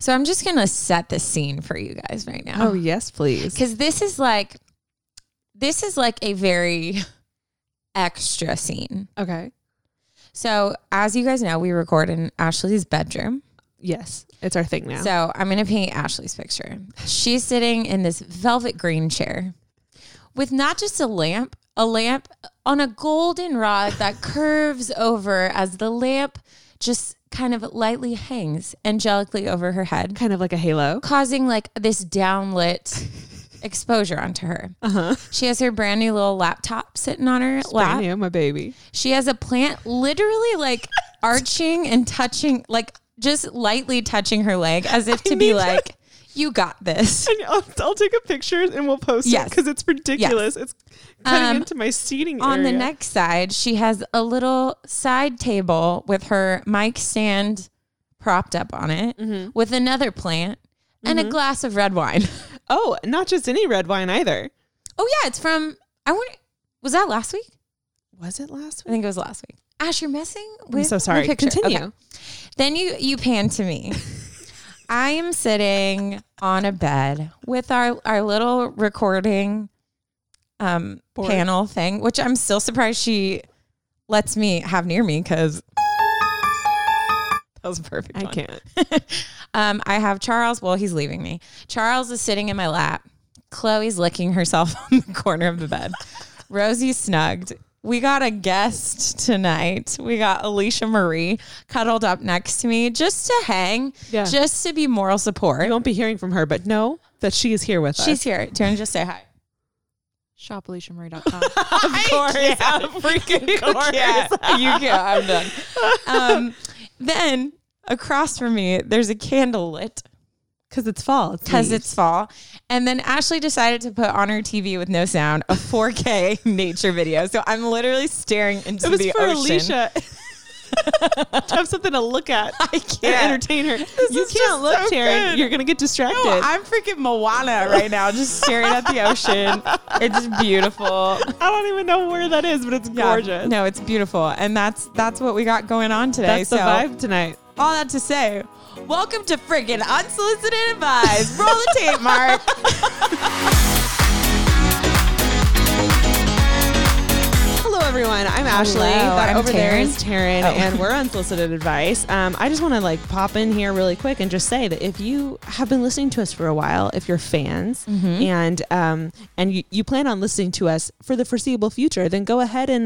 So I'm just going to set the scene for you guys right now. Oh, yes, please. Because this is like a very extra scene. Okay. So as you guys know, we record in Ashley's bedroom. Yes, it's our thing now. So I'm going to paint Ashley's picture. She's sitting in this velvet green chair with not just a lamp on a golden rod that curves over as the lamp just kind of lightly hangs angelically over her head. Kind of like a halo. Causing like this downlit exposure onto her. Uh-huh. She has her brand new little laptop sitting on her lap. Brand new, my baby. She has a plant literally like arching and touching, like just lightly touching her leg as if to be like, you got this. I'll take a picture and we'll post it because it's ridiculous. Yes. It's cutting into my seating area. On the next side, she has a little side table with her mic stand propped up on it with another plant and a glass of red wine. Oh, not just any red wine either. Oh yeah, it's from, was that last week? Was it last week? I think it was last week. Ash, you're messing with I'm so sorry. my picture. Continue. Okay. Then you pan to me. I am sitting on a bed with our little recording panel thing, which I'm still surprised she lets me have near me because that was a perfect I one. can't. I have Charles. Well, he's leaving me. Charles is sitting in my lap. Chloe's licking herself on the corner of the bed. Rosie's snugged. We got a guest tonight. We got Alicia Marie cuddled up next to me just to hang, just to be moral support. You won't be hearing from her, but know that she is here with us. She's here. Do you want to just say hi? ShopAliciaMarie.com. Of course. Freaking course. You can't. I'm done. Then across from me, there's a candle lit. Because it's fall. It's fall. And then Ashley decided to put on her TV with no sound a 4K nature video. So I'm literally staring into the ocean. Alicia. To have something to look at. I can't. And entertain her. You can't look, so Taryn. good. You're going to get distracted. No, I'm freaking Moana right now, just staring at the ocean. It's beautiful. I don't even know where that is, but it's gorgeous. No, it's beautiful. And that's what we got going on today. That's the vibe tonight. All that to say, welcome to friggin' Unsolicited Advice. Roll the tape, Mark. Hello, everyone. I'm Ashley. I'm over there Taryn. is Taryn, and we're Unsolicited Advice. I just want to pop in here really quick and just say that if you have been listening to us for a while, if you're fans and you plan on listening to us for the foreseeable future, then go ahead and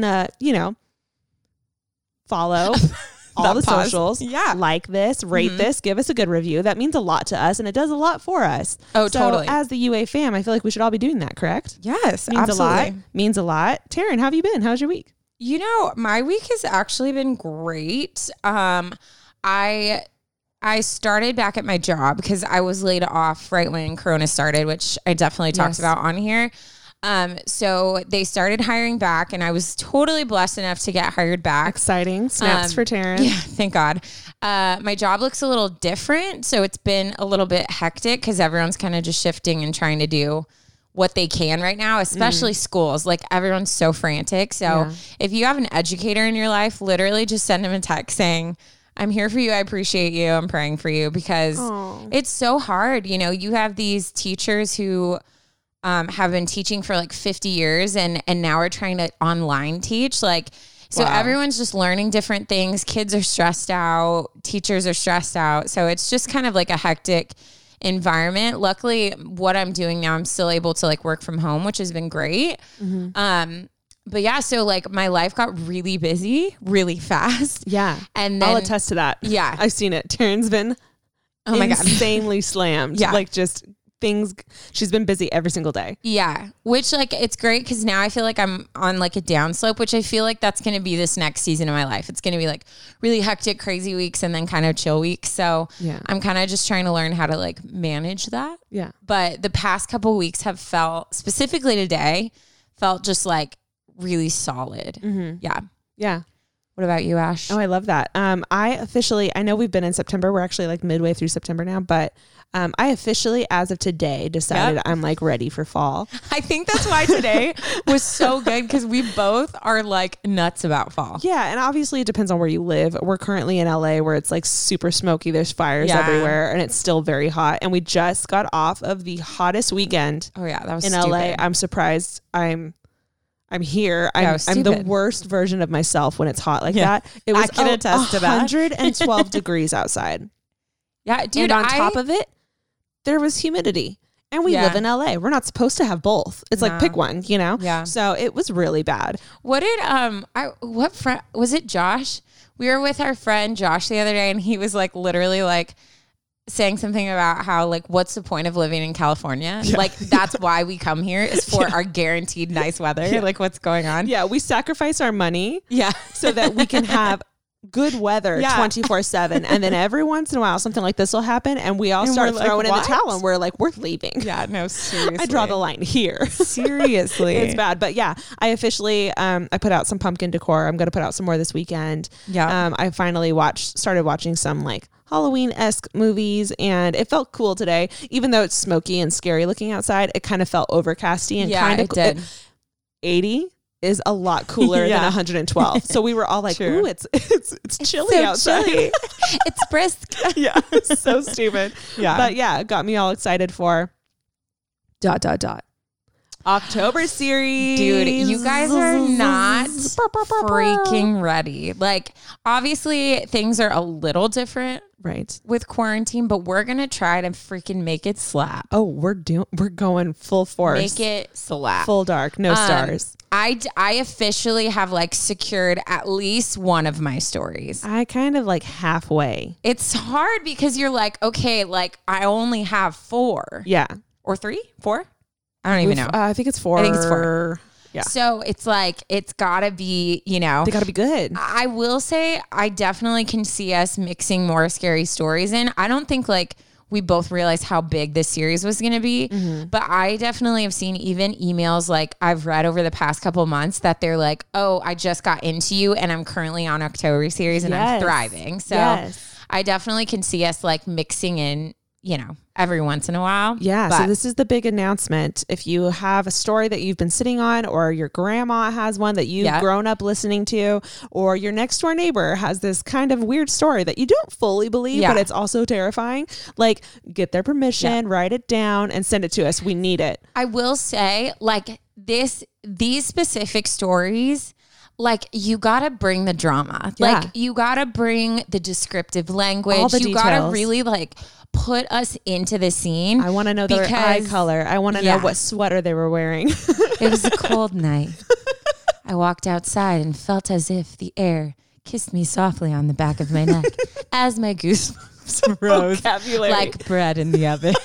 follow. all the socials, like this, rate this, give us a good review. That means a lot to us, and it does a lot for us. Oh, so totally. As the UA fam, I feel like we should all be doing that, correct? Yes, means absolutely. Means a lot. Taryn, how have you been? How's your week? You know, my week has actually been great. I started back at my job because I was laid off right when Corona started, which I definitely talked about on here. So they started hiring back and I was totally blessed enough to get hired back. Exciting. Snaps for Taryn. Yeah, thank God. My job looks a little different. So it's been a little bit hectic because everyone's kind of just shifting and trying to do what they can right now, especially schools. Like everyone's so frantic. So if you have an educator in your life, literally just send them a text saying, I'm here for you. I appreciate you. I'm praying for you because it's so hard. You know, you have these teachers who have been teaching for like 50 years and now are trying to online teach. So everyone's just learning different things. Kids are stressed out. Teachers are stressed out. So it's just kind of like a hectic environment. Luckily, what I'm doing now, I'm still able to like work from home, which has been great. But yeah, so like my life got really busy, really fast. Yeah. And then I'll attest to that. Yeah. I've seen it. Taryn's been insanely slammed. Yeah. Like just things. She's been busy every single day. Yeah. Which like, it's great because now I feel like I'm on like a downslope, which I feel like that's going to be this next season of my life. It's going to be like really hectic, crazy weeks and then kind of chill weeks. So I'm kind of just trying to learn how to like manage that. Yeah. But the past couple of weeks have felt, specifically today, felt just like really solid. Yeah. Yeah. What about you, Ash? Oh, I love that. I know we've been in September. We're actually like midway through September now, but I officially, as of today, decided I'm like ready for fall. I think that's why today was so good because we both are like nuts about fall. Yeah. And obviously it depends on where you live. We're currently in LA where it's like super smoky. There's fires everywhere and it's still very hot. And we just got off of the hottest weekend. Oh yeah. That was in stupid. LA. I'm surprised I'm here. Yeah, I'm the worst version of myself when it's hot like that. It was I can attest to that. 112 degrees outside. Yeah, dude. And on top of it, there was humidity. And we live in LA. We're not supposed to have both. It's like pick one, you know? Yeah. So it was really bad. What did what friend was it? Josh? We were with our friend Josh the other day, and he was like literally like saying something about how like what's the point of living in California? Yeah. Like that's why we come here is for our guaranteed nice weather. Yeah. Like what's going on? Yeah, we sacrifice our money so that we can have good weather 24/7. And then every once in a while something like this will happen and we all start throwing in the towel and we're like, we're leaving. Yeah, no, seriously. I draw the line here. Seriously. It's bad. But yeah, I officially I put out some pumpkin decor. I'm gonna put out some more this weekend. Yeah. I finally started watching some like Halloween-esque movies and it felt cool today. Even though it's smoky and scary looking outside, it kind of felt overcasty and kind of it did. 80 is a lot cooler than 112. So we were all like, ooh, it's chilly so outside. Chilly. It's brisk. Yeah. It's so stupid. Yeah. But yeah, it got me all excited for ... October series. Dude, you guys are not freaking ready. Like, obviously, things are a little different with quarantine, but we're going to try to freaking make it slap. Oh, we're going full force. Make it slap. Full dark, no stars. I officially have like secured at least one of my stories. I kind of like halfway. It's hard because you're like, okay, like I only have 4. Yeah. Or 3? 4? I don't even know. I think it's 4. I think it's 4. Yeah. So it's like, it's gotta be, you know. They gotta be good. I will say, I definitely can see us mixing more scary stories in. I don't think like we both realized how big this series was going to be, but I definitely have seen even emails like I've read over the past couple of months that they're like, oh, I just got into you and I'm currently on October series and I'm thriving. So I definitely can see us like mixing in, you know, every once in a while. Yeah. So this is the big announcement. If you have a story that you've been sitting on, or your grandma has one that you've grown up listening to, or your next door neighbor has this kind of weird story that you don't fully believe, but it's also terrifying, like get their permission, write it down and send it to us. We need it. I will say like these specific stories, like you gotta bring the drama, like you gotta bring the descriptive language, all the you details. gotta really like put us into the scene. I want to know their eye color. I want to know what sweater they were wearing. It was a cold night. I walked outside and felt as if the air kissed me softly on the back of my neck as my goosebumps rose like bread in the oven.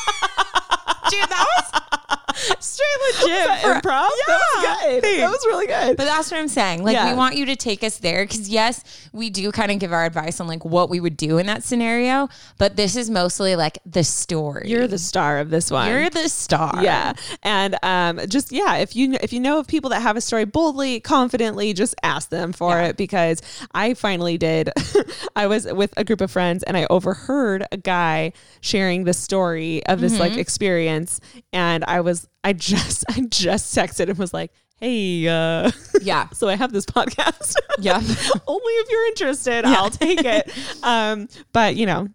Dude, that was straight legit improv. Yeah. That was good. That was really good. But that's what I'm saying. Like we want you to take us there because yes, we do kind of give our advice on like what we would do in that scenario. But this is mostly like the story. You're the star of this one. You're the star. Yeah. And just if you know of people that have a story, boldly, confidently, just ask them for it, because I finally did. I was with a group of friends and I overheard a guy sharing the story of this like experience, and I just texted and was like, hey, so I have this podcast. Yeah. Only if you're interested, I'll take it. But you know,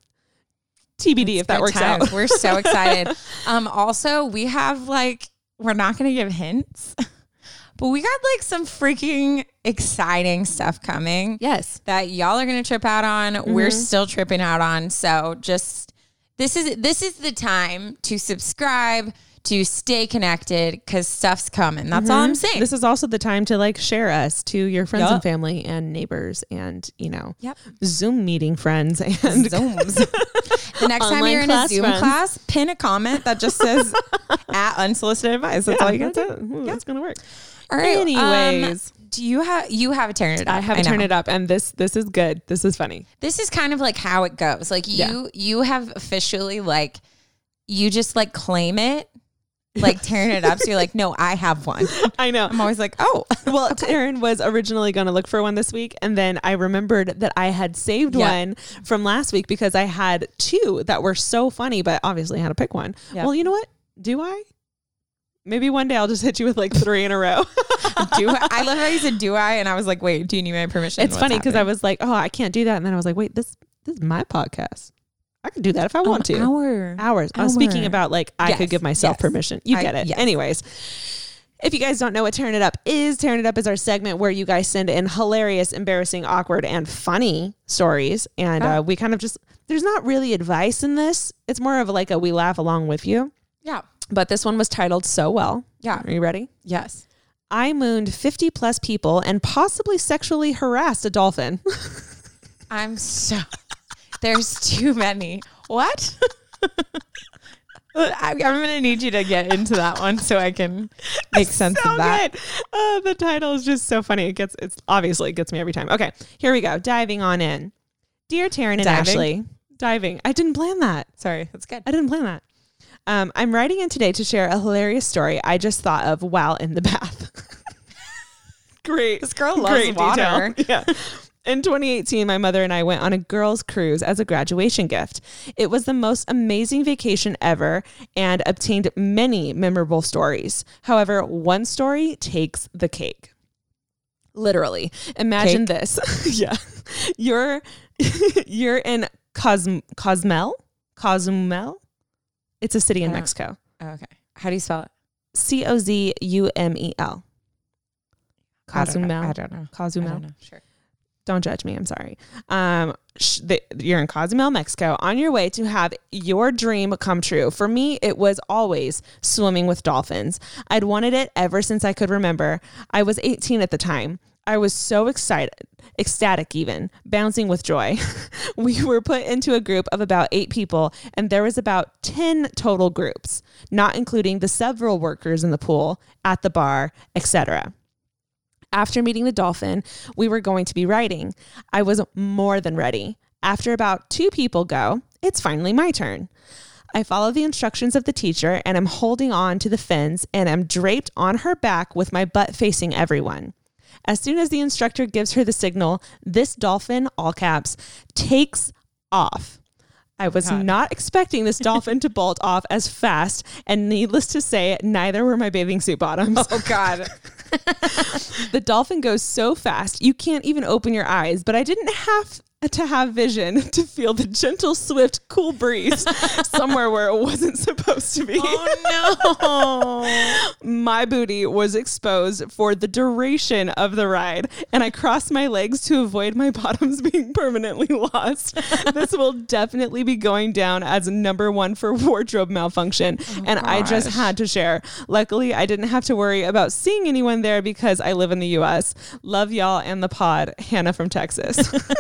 TBD if that works out. We're so excited. Also we have like, we're not going to give hints, but we got like some freaking exciting stuff coming. Yes. That y'all are going to trip out on. We're still tripping out on. So just, this is the time to subscribe, to stay connected, because stuff's coming. That's all I'm saying. This is also the time to like share us to your friends and family and neighbors and, you know, Zoom meeting friends and Zooms. The next time you're in a Zoom class, pin a comment that just says at unsolicited advice. That's all you got to do. That's going to work. All right. Anyways. Do you have a turn it up? I have a turn it up, and this is good. This is funny. This is kind of like how it goes. Like you have officially like, you just like claim it. like tearing it up. So you're like, no, I have one. I know. I'm always like, oh. Well, Taryn was originally going to look for one this week. And then I remembered that I had saved one from last week because I had 2 that were so funny, but obviously I had to pick one. Yep. Well, you know what? Do I? Maybe one day I'll just hit you with like 3 in a row. Do I? I love how you said, do I? And I was like, wait, do you need my permission? It's funny because I was like, oh, I can't do that. And then I was like, wait, this is my podcast. I can do that if I want to. Hours. I was speaking about like, I could give myself permission. You get it. Yes. Anyways, if you guys don't know what Tearing It Up is our segment where you guys send in hilarious, embarrassing, awkward, and funny stories. And we kind of just, there's not really advice in this. It's more of like we laugh along with you. Yeah. But this one was titled So Well. Yeah. Are you ready? Yes. I mooned 50 plus people and possibly sexually harassed a dolphin. There's too many. What? I'm going to need you to get into that one so I can make sense of that. Good. The title is just so funny. It gets me every time. Okay, here we go. Diving on in. Dear Taryn and Ashley. Diving. I didn't plan that. Sorry. That's good. I didn't plan that. I'm writing in today to share a hilarious story I just thought of while in the bath. Great. This girl loves water. Yeah. In 2018, my mother and I went on a girls' cruise as a graduation gift. It was the most amazing vacation ever and obtained many memorable stories. However, one story takes the cake. Literally. Imagine this. Yeah. You're in Cozumel? It's a city in Mexico. Oh, okay. How do you spell it? Cozumel. Cozumel. I don't know. Cozumel. I don't know. Sure. Don't judge me. I'm sorry. You're in Cozumel, Mexico, on your way to have your dream come true. For me, it was always swimming with dolphins. I'd wanted it ever since I could remember. I was 18 at the time. I was so ecstatic even, bouncing with joy. We were put into a group of about 8 people, and there was about 10 total groups, not including the several workers in the pool, at the bar, etc. After meeting the dolphin, we were going to be riding. I was more than ready. After about 2 people go, it's finally my turn. I follow the instructions of the teacher and I'm holding on to the fins and I'm draped on her back with my butt facing everyone. As soon as the instructor gives her the signal, this dolphin, all caps, takes off. I was not expecting this dolphin to bolt off as fast, and needless to say, neither were my bathing suit bottoms. Oh, God. The dolphin goes so fast, you can't even open your eyes, but I didn't have to have vision to feel the gentle, swift, cool breeze somewhere where it wasn't supposed to be. Oh, no. My booty was exposed for the duration of the ride, and I crossed my legs to avoid my bottoms being permanently lost. This will definitely be going down as number 1 for wardrobe malfunction, and gosh. I just had to share. Luckily, I didn't have to worry about seeing anyone there because I live in the U.S. Love y'all and the pod. Hannah from Texas.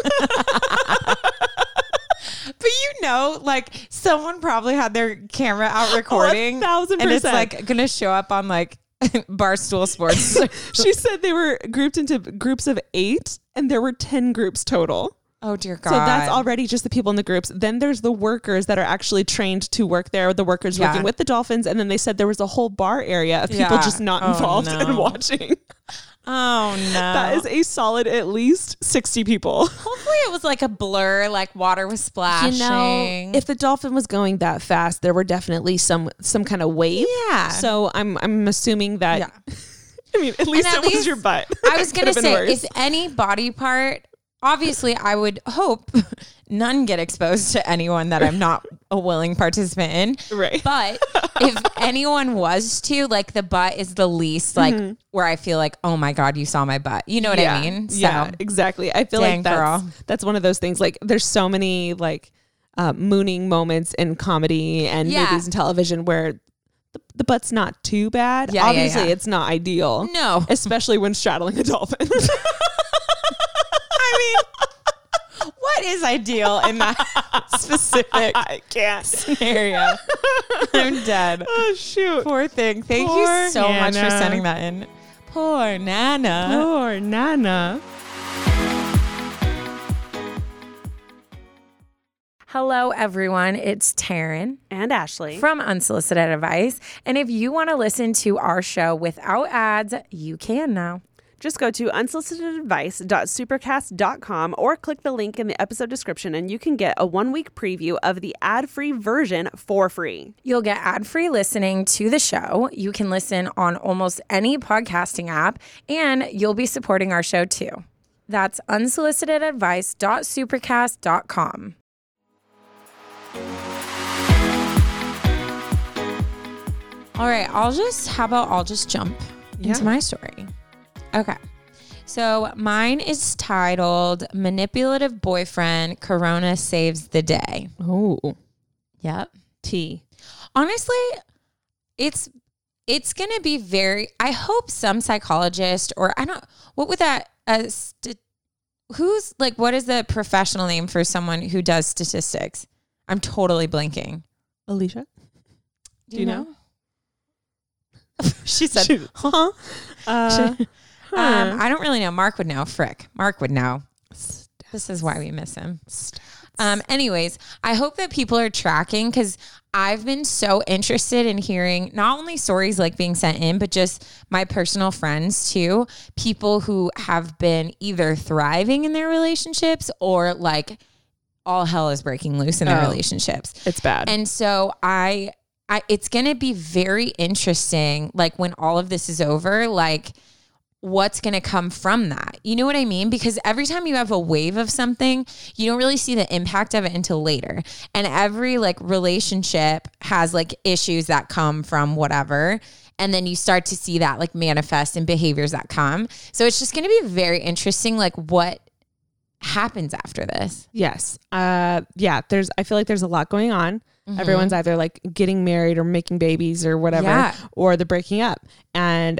But like someone probably had their camera out recording. 1,000%. And it's like going to show up on like Barstool Sports. She said they were grouped into groups of 8 and there were 10 groups total. Oh, dear God. So that's already just the people in the groups. Then there's the workers that are actually trained to work there, the workers working with the dolphins. And then they said there was a whole bar area of people just not involved and watching. Oh, no. That is a solid at least 60 people. Hopefully it was like a blur, like water was splashing. If the dolphin was going that fast, there were definitely some kind of wave. Yeah. So I'm assuming that, I mean, at least it was your butt. I was going to say, if any body part, obviously I would hope none get exposed to anyone that I'm not a willing participant in. Right. But if anyone was to, like, the butt is the least, like, where I feel like, oh my God, you saw my butt. You know what I mean? So, yeah, exactly. I feel like that's one of those things. Like, there's so many like mooning moments in comedy and movies and television where the butt's not too bad. Yeah, obviously it's not ideal. No. Especially when straddling a dolphin. I mean, what is ideal in that specific scenario? I'm dead. Oh, shoot. Poor thing. Thank you so much for sending that in. Poor Nana. Poor Nana. Hello, everyone. It's Taryn and Ashley from Unsolicited Advice. And if you want to listen to our show without ads, you can now. Just go to unsolicitedadvice.supercast.com or click the link in the episode description and you can get a 1-week preview of the ad-free version for free. You'll get ad-free listening to the show. You can listen on almost any podcasting app, and you'll be supporting our show too. That's unsolicitedadvice.supercast.com. All right, I'll just jump into my story. Okay. So mine is titled Manipulative Boyfriend, Corona Saves the Day. Oh. Yep. T. Honestly, it's going to be I hope some psychologist what would that, what is the professional name for someone who does statistics? I'm totally blanking. Alicia? Do you know? She said, huh? I don't really know. Mark would know. Frick. Mark would know. This is why we miss him. Anyways, I hope that people are tracking, because I've been so interested in hearing not only stories like being sent in, but just my personal friends too. People who have been either thriving in their relationships or like all hell is breaking loose in their relationships. It's bad. And so it's going to be very interesting, like when all of this is over, like what's going to come from that. You know what I mean? Because every time you have a wave of something, you don't really see the impact of it until later. And every like relationship has like issues that come from whatever. And then you start to see that like manifest in behaviors that come. So it's just going to be very interesting, like what happens after this. Yes. I feel like there's a lot going on. Mm-hmm. Everyone's either like getting married or making babies or whatever, or they're breaking up. And,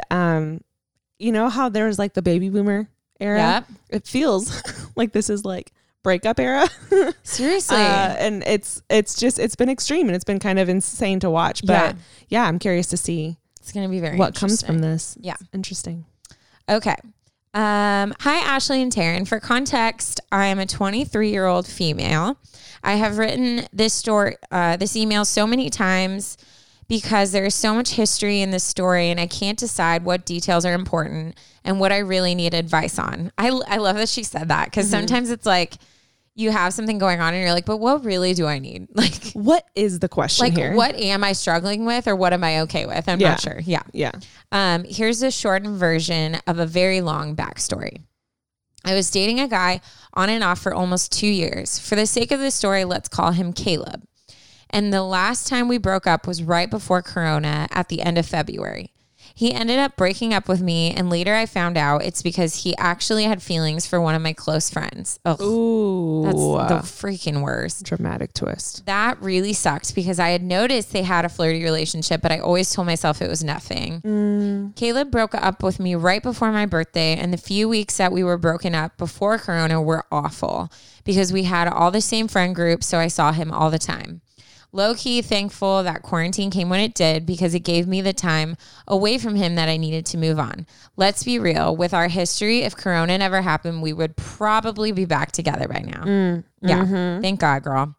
you know how there's like the baby boomer era? Yep. It feels like this is like breakup era. Seriously. And it's been extreme and it's been kind of insane to watch, but yeah, I'm curious to see it's going to be very what comes from this. Yeah. It's interesting. Okay. Hi, Ashley and Taryn. For context, I am a 23-year-old female. I have written this email so many times because there is so much history in this story, and I can't decide what details are important and what I really need advice on. I love that she said that, because sometimes it's like you have something going on and you're like, but what really do I need? Like, what is the question here? Like, what am I struggling with, or what am I okay with? I'm not sure. Yeah. Here's a shortened version of a very long backstory. I was dating a guy on and off for almost 2 years. For the sake of the story, let's call him Caleb. And the last time we broke up was right before Corona at the end of February. He ended up breaking up with me, and later I found out it's because he actually had feelings for one of my close friends. Ugh, ooh, that's the freaking worst. Dramatic twist. That really sucked, because I had noticed they had a flirty relationship, but I always told myself it was nothing. Caleb broke up with me right before my birthday, and the few weeks that we were broken up before Corona were awful because we had all the same friend group, so I saw him all the time. Low-key thankful that quarantine came when it did, because it gave me the time away from him that I needed to move on. Let's be real. With our history, if Corona never happened, we would probably be back together by now. Yeah. Thank God, girl.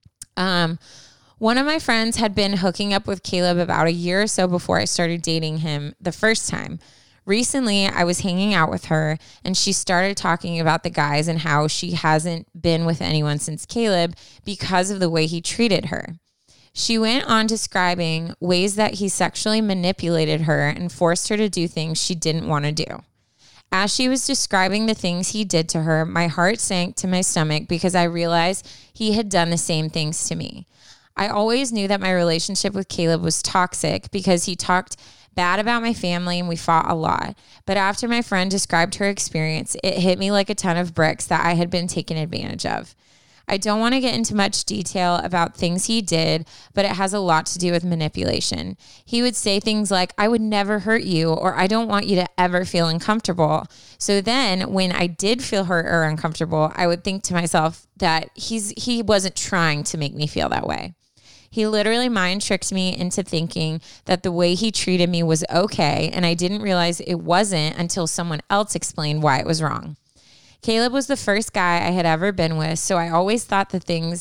One of my friends had been hooking up with Caleb about a year or so before I started dating him the first time. Recently, I was hanging out with her, and she started talking about the guys and how she hasn't been with anyone since Caleb because of the way he treated her. She went on describing ways that he sexually manipulated her and forced her to do things she didn't want to do. As she was describing the things he did to her, my heart sank to my stomach because I realized he had done the same things to me. I always knew that my relationship with Caleb was toxic because he talked bad about my family and we fought a lot. But after my friend described her experience, it hit me like a ton of bricks that I had been taken advantage of. I don't want to get into much detail about things he did, but it has a lot to do with manipulation. He would say things like, I would never hurt you, or I don't want you to ever feel uncomfortable. So then when I did feel hurt or uncomfortable, I would think to myself that he wasn't trying to make me feel that way. He literally mind tricked me into thinking that the way he treated me was okay, and I didn't realize it wasn't until someone else explained why it was wrong. Caleb was the first guy I had ever been with, so I always thought the things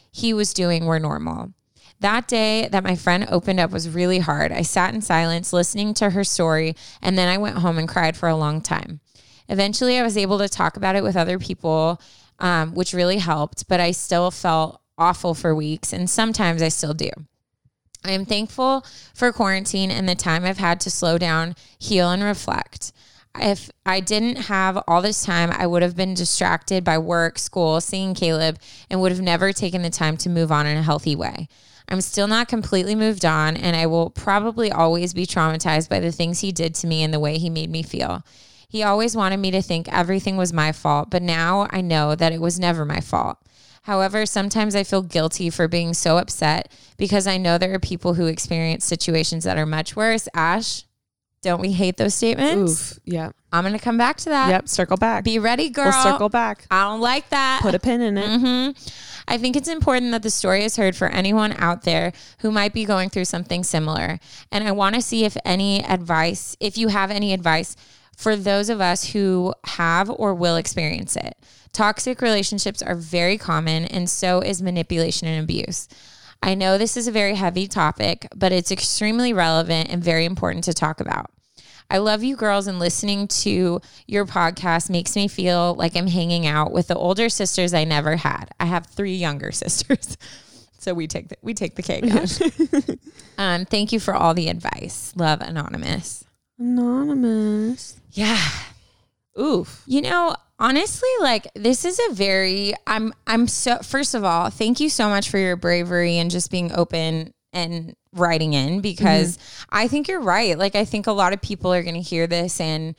he was doing were normal. That day that my friend opened up was really hard. I sat in silence listening to her story, and then I went home and cried for a long time. Eventually, I was able to talk about it with other people, which really helped, but I still felt awful for weeks, and sometimes I still do. I am thankful for quarantine and the time I've had to slow down, heal, and reflect. If I didn't have all this time, I would have been distracted by work, school, seeing Caleb, and would have never taken the time to move on in a healthy way. I'm still not completely moved on, and I will probably always be traumatized by the things he did to me and the way he made me feel. He always wanted me to think everything was my fault, but now I know that it was never my fault. However, sometimes I feel guilty for being so upset because I know there are people who experience situations that are much worse. Ash, don't we hate those statements? Oof. Yeah. I'm going to come back to that. Yep. Circle back. Be ready, girl. We'll circle back. I don't like that. Put a pin in it. I think it's important that the story is heard for anyone out there who might be going through something similar. And I want to see if you have any advice for those of us who have or will experience it. Toxic relationships are very common, and so is manipulation and abuse. I know this is a very heavy topic, but it's extremely relevant and very important to talk about. I love you girls, and listening to your podcast makes me feel like I'm hanging out with the older sisters I never had. I have 3 younger sisters, so we take the cake. Thank you for all the advice. Love, Anonymous. Anonymous. Yeah. Oof. You know, honestly, like this is a very, I'm so, first of all, thank you so much for your bravery and just being open and writing in, because I think you're right. Like, I think a lot of people are going to hear this and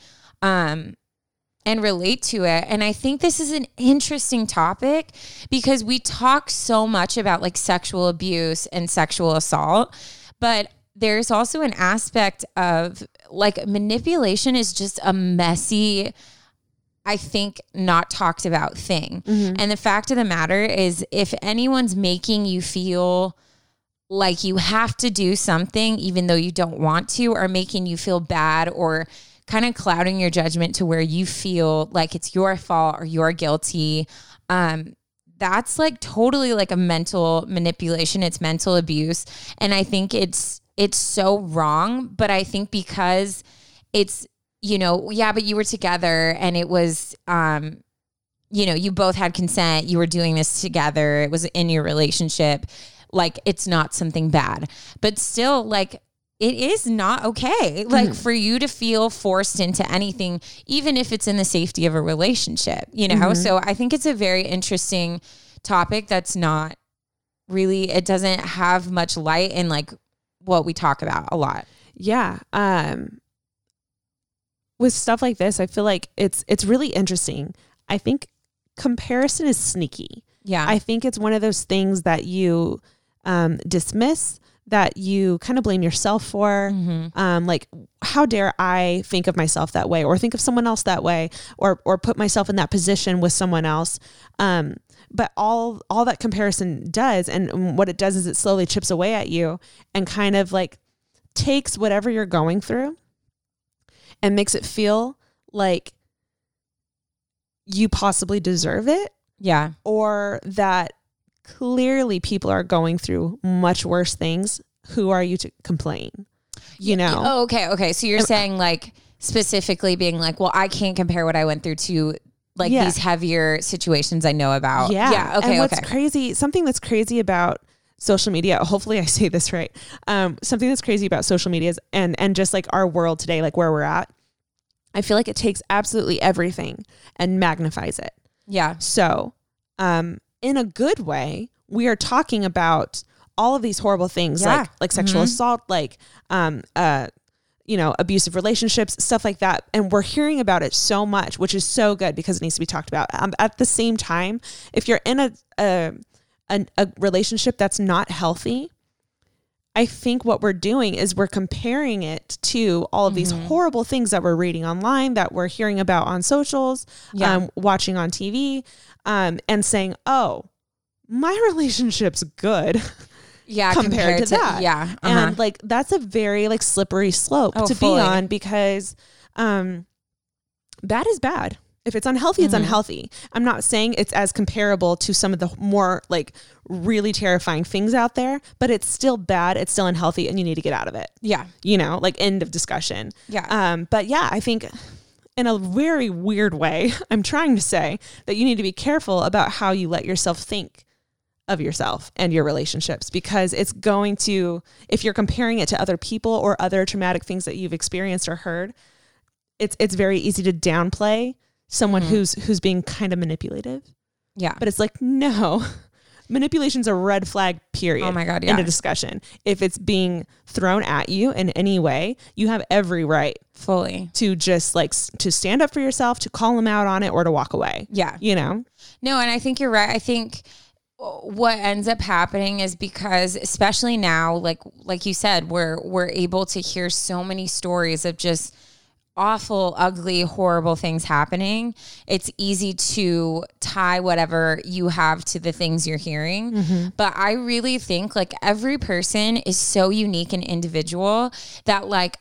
relate to it. And I think this is an interesting topic because we talk so much about like sexual abuse and sexual assault, but there's also an aspect of like manipulation is just a messy, I think, not talked about thing. And the fact of the matter is, if anyone's making you feel like you have to do something even though you don't want to, or making you feel bad, or kind of clouding your judgment to where you feel like it's your fault or you're guilty, that's like totally like a mental manipulation. It's mental abuse. And I think it's so wrong, but I think because it's, you know, yeah, but you were together and it was, you know, you both had consent, you were doing this together, it was in your relationship, like it's not something bad, but still like it is not okay. Like for you to feel forced into anything, even if it's in the safety of a relationship, you know? So I think it's a very interesting topic that's not really, it doesn't have much light in like what we talk about a lot. Yeah. With stuff like this, I feel like it's really interesting. I think comparison is sneaky. Yeah. I think it's one of those things that you dismiss, that you kind of blame yourself for. Like, how dare I think of myself that way, or think of someone else that way, or put myself in that position with someone else. But all that comparison does, and what it does is it slowly chips away at you and kind of like takes whatever you're going through and makes it feel like you possibly deserve it. Yeah. Or that clearly people are going through much worse things. Who are you to complain? You know? Oh, okay. So you're saying like specifically being like, well, I can't compare what I went through to like these heavier situations I know about. Yeah. Okay. And what's crazy, something that's crazy about social media, hopefully I say this right. Something that's crazy about social media is, and just like our world today, like where we're at, I feel like it takes absolutely everything and magnifies it. Yeah. So, in a good way, we are talking about all of these horrible things, like sexual assault, like, you know, abusive relationships, stuff like that. And we're hearing about it so much, which is so good because it needs to be talked about. At the same time, if you're in a relationship that's not healthy, I think what we're doing is we're comparing it to all of these horrible things that we're reading online, that we're hearing about on socials, watching on TV, and saying, oh, my relationship's good. Yeah. compared to that. Yeah. And like, that's a very like slippery slope to be on, because, bad is bad. If it's unhealthy, it's unhealthy. I'm not saying it's as comparable to some of the more like really terrifying things out there, but it's still bad. It's still unhealthy and you need to get out of it. Yeah. You know, like end of discussion. Yeah. But yeah, I think in a very weird way, I'm trying to say that you need to be careful about how you let yourself think of yourself and your relationships, because it's going to, if you're comparing it to other people or other traumatic things that you've experienced or heard, it's very easy to downplay someone who's being kind of manipulative. Yeah. But it's like, no, manipulation's a red flag, period. Oh my God. Yeah. In a discussion. If it's being thrown at you in any way, you have every right fully to just like to stand up for yourself, to call them out on it, or to walk away. Yeah. You know? No, and I think you're right. I think what ends up happening is because, especially now, like you said, we're able to hear so many stories of just awful, ugly, horrible things happening. It's easy to tie whatever you have to the things you're hearing. But I really think like every person is so unique and individual that like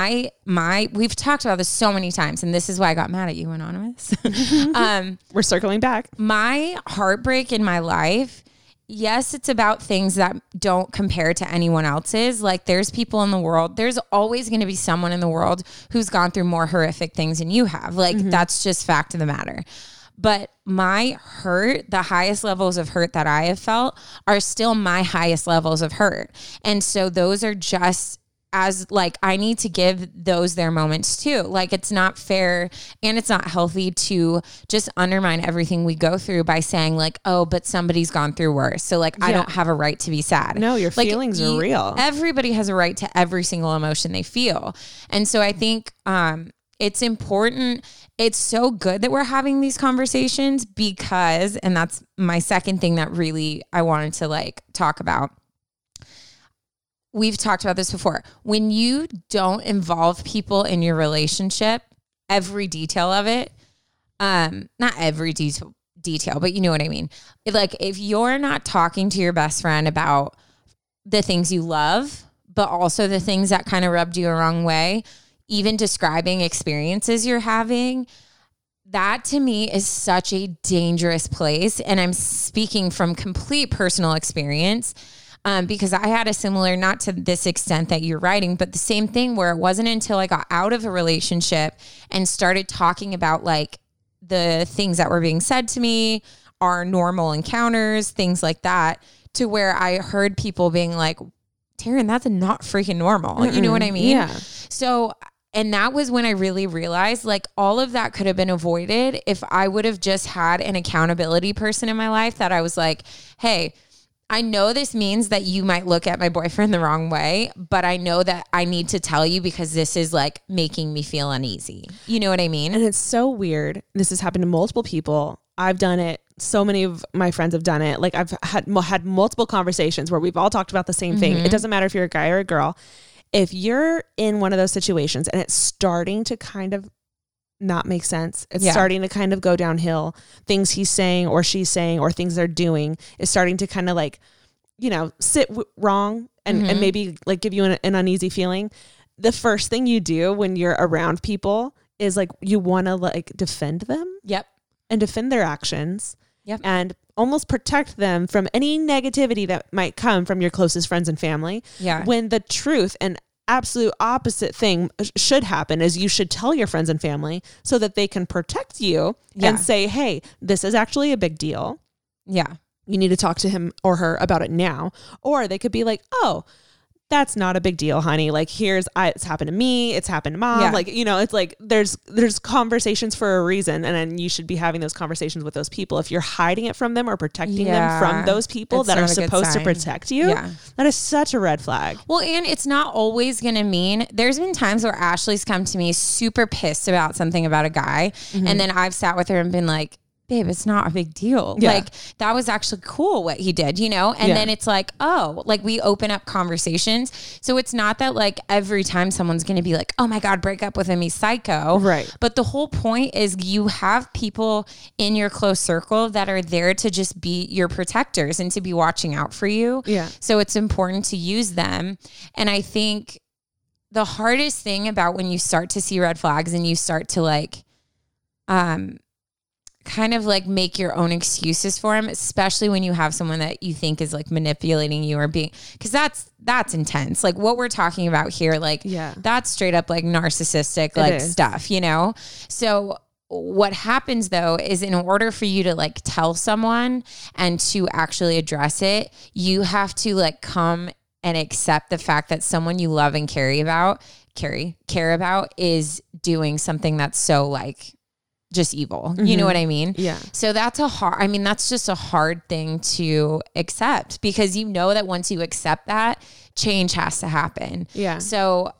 we've talked about this so many times, and this is why I got mad at you, Anonymous. We're circling back. My heartbreak in my life, yes, it's about things that don't compare to anyone else's. Like there's people in the world, there's always going to be someone in the world who's gone through more horrific things than you have. Like that's just fact of the matter. But my hurt, the highest levels of hurt that I have felt are still my highest levels of hurt. And so those are just as like, I need to give those their moments too. Like it's not fair and it's not healthy to just undermine everything we go through by saying like, oh, but somebody's gone through worse. So like, I don't have a right to be sad. No, your like, feelings are real. Everybody has a right to every single emotion they feel. And so I think, it's important. It's so good that we're having these conversations because, and that's my second thing that really I wanted to like talk about. We've talked about this before. When you don't involve people in your relationship, every detail of it, not every detail, but you know what I mean? Like if you're not talking to your best friend about the things you love, but also the things that kind of rubbed you the wrong way, even describing experiences you're having, that to me is such a dangerous place. And I'm speaking from complete personal experience. Because I had a similar, not to this extent that you're writing, but the same thing where it wasn't until I got out of a relationship and started talking about like the things that were being said to me, our normal encounters, things like that, to where I heard people being like, Taryn, that's not freaking normal. You know what I mean? Yeah. So, and that was when I really realized like all of that could have been avoided if I would have just had an accountability person in my life that I was like, hey, I know this means that you might look at my boyfriend the wrong way, but I know that I need to tell you because this is like making me feel uneasy. You know what I mean? And it's so weird. This has happened to multiple people. I've done it. So many of my friends have done it. Like I've had multiple conversations where we've all talked about the same thing. It doesn't matter if you're a guy or a girl. If you're in one of those situations and it's starting to kind of not make sense. It's starting to kind of go downhill. Things he's saying or she's saying or things they're doing is starting to kind of like, you know, sit wrong and maybe like give you an uneasy feeling. The first thing you do when you're around people is like, you want to like defend them. Yep. And defend their actions. Yep. And almost protect them from any negativity that might come from your closest friends and family. Yeah. When the truth and absolute opposite thing should happen is you should tell your friends and family so that they can protect you and say, hey, this is actually a big deal. Yeah. You need to talk to him or her about it now. Or they could be like, oh, that's not a big deal, honey. Like it's happened to me. It's happened to mom. Yeah. Like, you know, it's like, there's conversations for a reason. And then you should be having those conversations with those people. If you're hiding it from them or protecting them from those people that are supposed to protect you, that is such a red flag. Well, and it's not always going to mean, there's been times where Ashley's come to me super pissed about something about a guy. And then I've sat with her and been like, babe, it's not a big deal. Yeah. Like that was actually cool what he did, you know? And then it's like, oh, like we open up conversations. So it's not that like every time someone's going to be like, oh my God, break up with him, he's psycho. Right. But the whole point is you have people in your close circle that are there to just be your protectors and to be watching out for you. Yeah. So it's important to use them. And I think the hardest thing about when you start to see red flags and you start to like, kind of like make your own excuses for him, especially when you have someone that you think is like manipulating you or being, because that's intense. Like what we're talking about here, like that's straight up like narcissistic like stuff, you know? So what happens though is in order for you to like tell someone and to actually address it, you have to like come and accept the fact that someone you love and care about is doing something that's so like just evil. You know what I mean? Yeah. So that's just a hard thing to accept, because you know that once you accept that, change has to happen. Yeah. So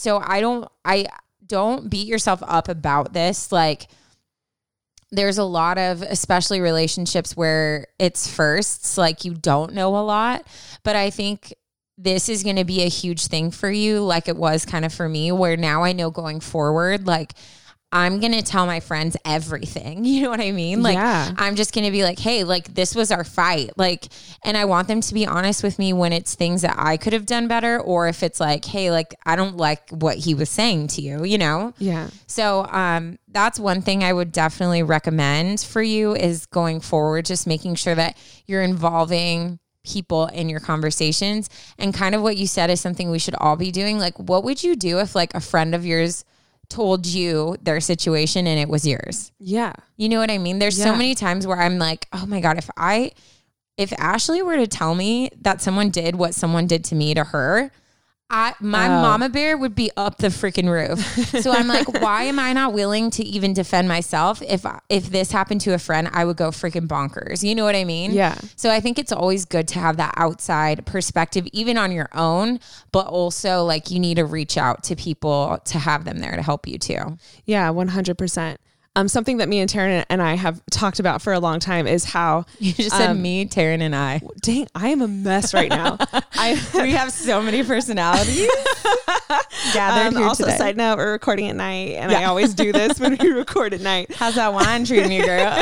I don't beat yourself up about this. Like there's a lot of, especially relationships where it's firsts, like you don't know a lot, but I think this is going to be a huge thing for you. Like it was kind of for me, where now I know going forward, like I'm going to tell my friends everything. You know what I mean? Like, I'm just going to be like, hey, like this was our fight. Like, and I want them to be honest with me when it's things that I could have done better, or if it's like, hey, like, I don't like what he was saying to you, you know? Yeah. So, that's one thing I would definitely recommend for you is going forward, just making sure that you're involving people in your conversations. And kind of what you said is something we should all be doing. Like, what would you do if like a friend of yours told you their situation and it was yours? Yeah. You know what I mean? There's so many times where I'm like, oh my God, if Ashley were to tell me that someone did what someone did to me to her, my mama bear would be up the freaking roof. So I'm like, why am I not willing to even defend myself? If this happened to a friend, I would go freaking bonkers. You know what I mean? Yeah. So I think it's always good to have that outside perspective, even on your own, but also like you need to reach out to people to have them there to help you too. Yeah, 100%. Something that me and Taryn and I have talked about for a long time is how you just said me, Taryn, and I. Dang, I am a mess right now. We have so many personalities gathered here also, today. Side note, we're recording at night, and I always do this when we record at night. How's that wine treating you, girl?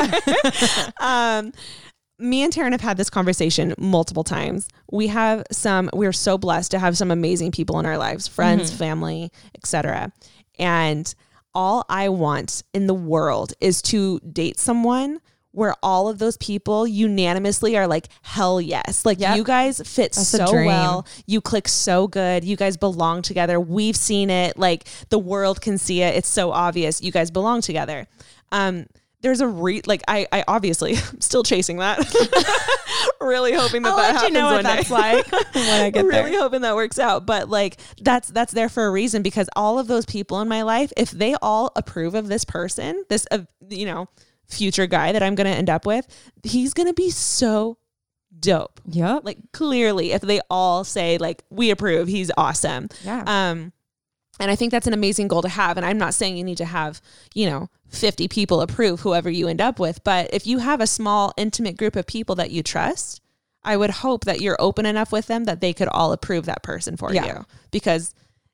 Me and Taryn have had this conversation multiple times. We're so blessed to have some amazing people in our lives, friends, family, etc. And all I want in the world is to date someone where all of those people unanimously are like, hell yes. Like you guys fit so well. You click so good. You guys belong together. We've seen it. Like the world can see it. It's so obvious. You guys belong together. There's I obviously I'm still chasing that. Really hoping that happens you know what one that's day. like when I get really there. hoping that works out. But like that's there for a reason, because all of those people in my life, if they all approve of this person, this future guy that I'm going to end up with, he's going to be so dope. Yep. Like clearly, if they all say like we approve, he's awesome. Yeah. And I think that's an amazing goal to have. And I'm not saying you need to have, 50 people approve whoever you end up with. But if you have a small, intimate group of people that you trust, I would hope that you're open enough with them that they could all approve that person for you. Because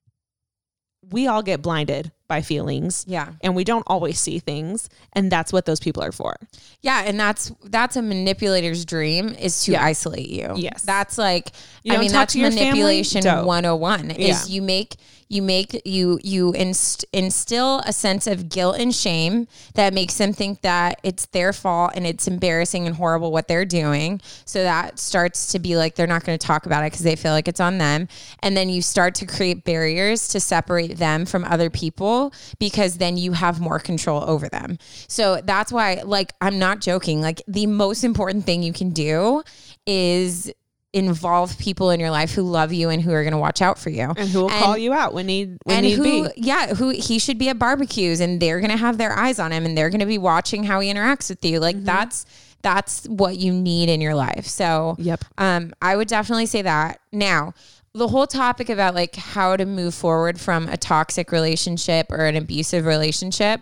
we all get blinded by feelings. Yeah. And we don't always see things. And that's what those people are for. Yeah. And that's a manipulator's dream, is to isolate you. Yes. That's like, that's manipulation 101 is you instill a sense of guilt and shame that makes them think that it's their fault and it's embarrassing and horrible what they're doing. So that starts to be like, they're not going to talk about it because they feel like it's on them. And then you start to create barriers to separate them from other people, because then you have more control over them. So that's why, like, I'm not joking. Like the most important thing you can do is involve people in your life who love you and who are going to watch out for you and who will call you out when need be. Who he should be at barbecues and they're going to have their eyes on him and they're going to be watching how he interacts with you. Like that's what you need in your life. So, I would definitely say that. Now, the whole topic about like how to move forward from a toxic relationship or an abusive relationship,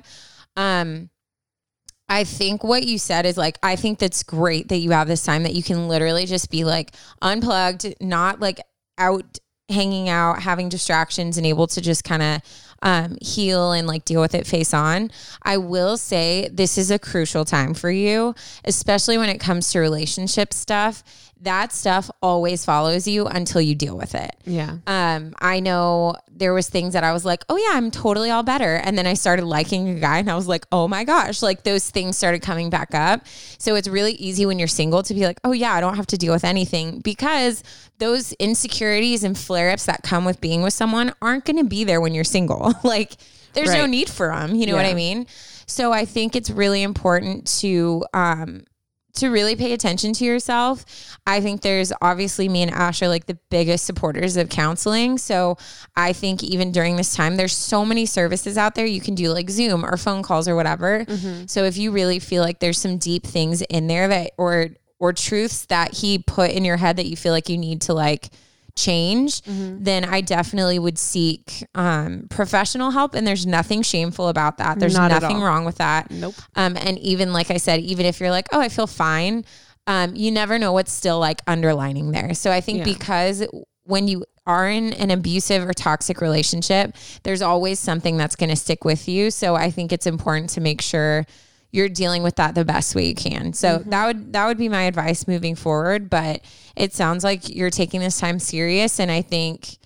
I think what you said is like, I think that's great that you have this time that you can literally just be like unplugged, not like out hanging out, having distractions, and able to just kind of heal and like deal with it face on. I will say this is a crucial time for you, especially when it comes to relationship stuff. That stuff always follows you until you deal with it. Yeah. I know there was things that I was like, oh yeah, I'm totally all better. And then I started liking a guy and I was like, oh my gosh, like those things started coming back up. So it's really easy when you're single to be like, oh yeah, I don't have to deal with anything, because those insecurities and flare-ups that come with being with someone aren't going to be there when you're single. Like there's no need for them. You know what I mean? So I think it's really important to really pay attention to yourself. I think there's obviously, me and Ash are like the biggest supporters of counseling. So I think even during this time, there's so many services out there. You can do like Zoom or phone calls or whatever. So if you really feel like there's some deep things in there that, or truths that he put in your head that you feel like you need to like change, then I definitely would seek professional help. And there's nothing shameful about that. There's nothing wrong with that. Nope. And even like I said, even if you're like, oh, I feel fine, you never know what's still like underlining there. So I think because when you are in an abusive or toxic relationship, there's always something that's going to stick with you. So I think it's important to make sure you're dealing with that the best way you can. So that would be my advice moving forward. But it sounds like you're taking this time serious. And I think,